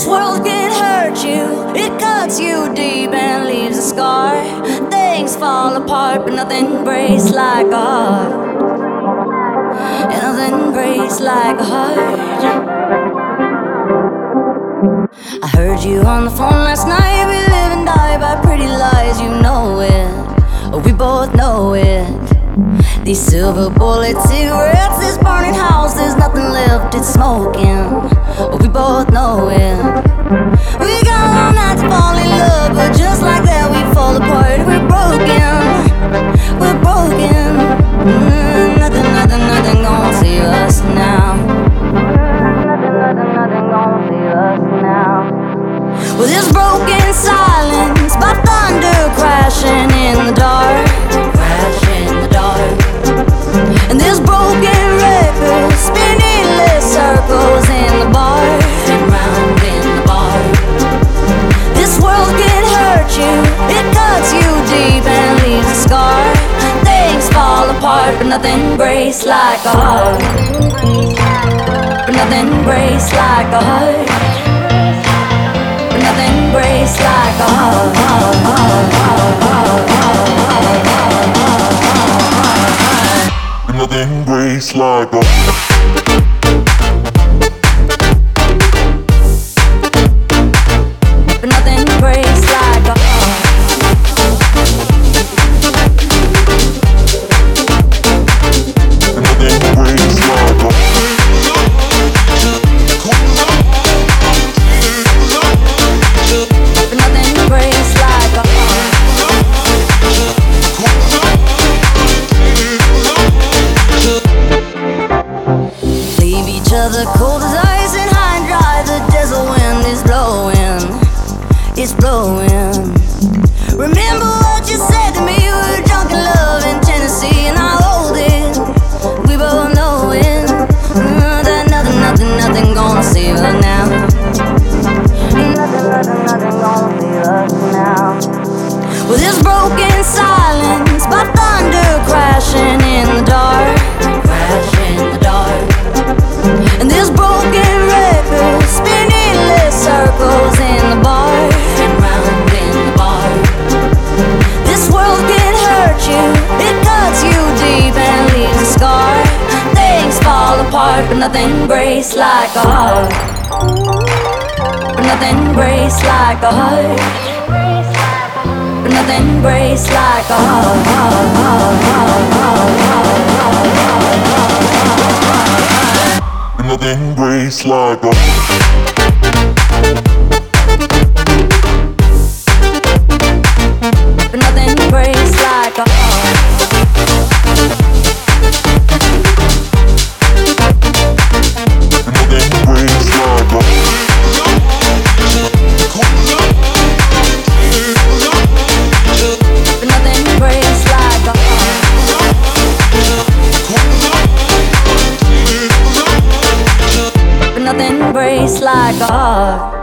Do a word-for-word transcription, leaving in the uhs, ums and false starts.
This world can hurt you, it cuts you deep and leaves a scar. Things fall apart, but nothing breaks like a heart. And nothing breaks like a heart. I heard you on the phone last night. We live and die by pretty lies, you know it. Oh, we both know it. These silver bullet cigarettes, this burning house, there's nothing left, it's smoking. Oh, we both know it. We got all night to fall in love, but just like that we fall apart. We're broken, we're broken. mm, Nothing, nothing, nothing gonna save us now. Nothing, nothing, nothing gonna save us now. Well, this broken silence by thunder crashing in the dark, crashing in the dark. And this broken record spinning endless circles in the bar, and round in the bar. This world can hurt you, it cuts you deep and leaves a scar. Things fall apart, but nothing breaks like a heart. But nothing breaks like a heart. But nothing breaks like a heart. Nothing breaks like a But nothing breaks like a Nothing breaks like a But nothing breaks like a Leave each other cold as ice and high and dry. The desert wind is blowing, it's blowing. Remember what you said to me, we were drunk in love in Tennessee, and I hold it, we both know it. uh, That nothing, nothing, nothing gonna save us now. Nothing, nothing, nothing gonna save us now. Well, this broken silence by thunder crashing in the dark, crashing in the dark. And this broken record spinning endless circles in the bar, and round in the bar. This world can hurt you, it cuts you deep and leaves a scar. Things fall apart, but nothing breaks like a heart. But nothing breaks like a heart. But nothing breaks like a Nothing breaks like a But nothing breaks like a Nothing breaks like a But nothing breaks like a But nothing breaks like a heart.